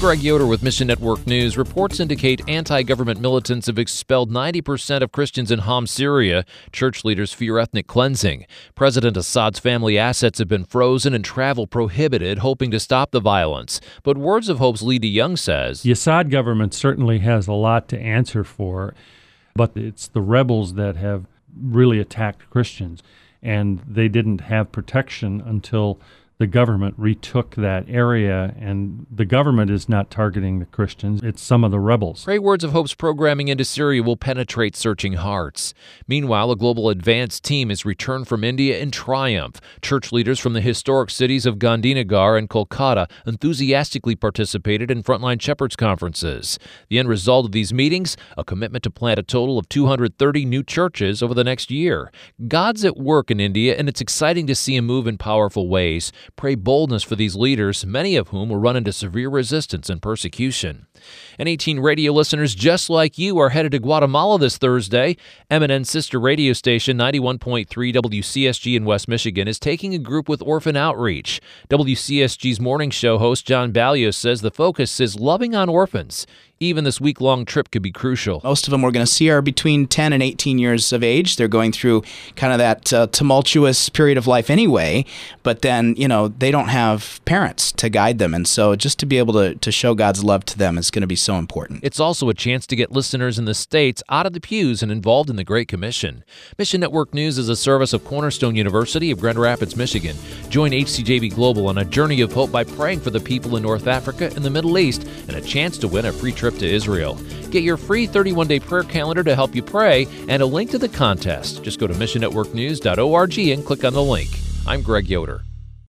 Greg Yoder with Mission Network News. Reports indicate anti-government militants have expelled 90% of Christians in Homs, Syria. Church leaders fear ethnic cleansing. President Assad's family assets have been frozen and travel prohibited, hoping to stop the violence. But Words of Hope's Lee DeYoung says, the Assad government certainly has a lot to answer for, but it's the rebels that have really attacked Christians, and they didn't have protection until the government retook that area, and the government is not targeting the Christians. It's some of the rebels. Pray Words of Hope's programming into Syria will penetrate searching hearts. Meanwhile, a global advance team has returned from India in triumph. Church leaders from the historic cities of Gandhinagar and Kolkata enthusiastically participated in Frontline Shepherds conferences. The end result of these meetings, a commitment to plant a total of 230 new churches over the next year. God's at work in India, and it's exciting to see him move in powerful ways. Pray boldness for these leaders, many of whom will run into severe resistance and persecution. N18 radio listeners just like you are headed to Guatemala this Thursday. MNN's sister radio station 91.3 WCSG in West Michigan is taking a group with orphan outreach. WCSG's morning show host John Ballios says the focus is loving on orphans. Even this week-long trip could be crucial. Most of them we're going to see are between 10 and 18 years of age. They're going through kind of that tumultuous period of life anyway, but then, they don't have parents to guide them. And so just to be able to show God's love to them is going to be so important. It's also a chance to get listeners in the States out of the pews and involved in the Great Commission. Mission Network News is a service of Cornerstone University of Grand Rapids, Michigan. Join HCJB Global on a journey of hope by praying for the people in North Africa and the Middle East and a chance to win a free trip to Israel. Get your free 31-day prayer calendar to help you pray and a link to the contest. Just go to missionnetworknews.org and click on the link. I'm Greg Yoder.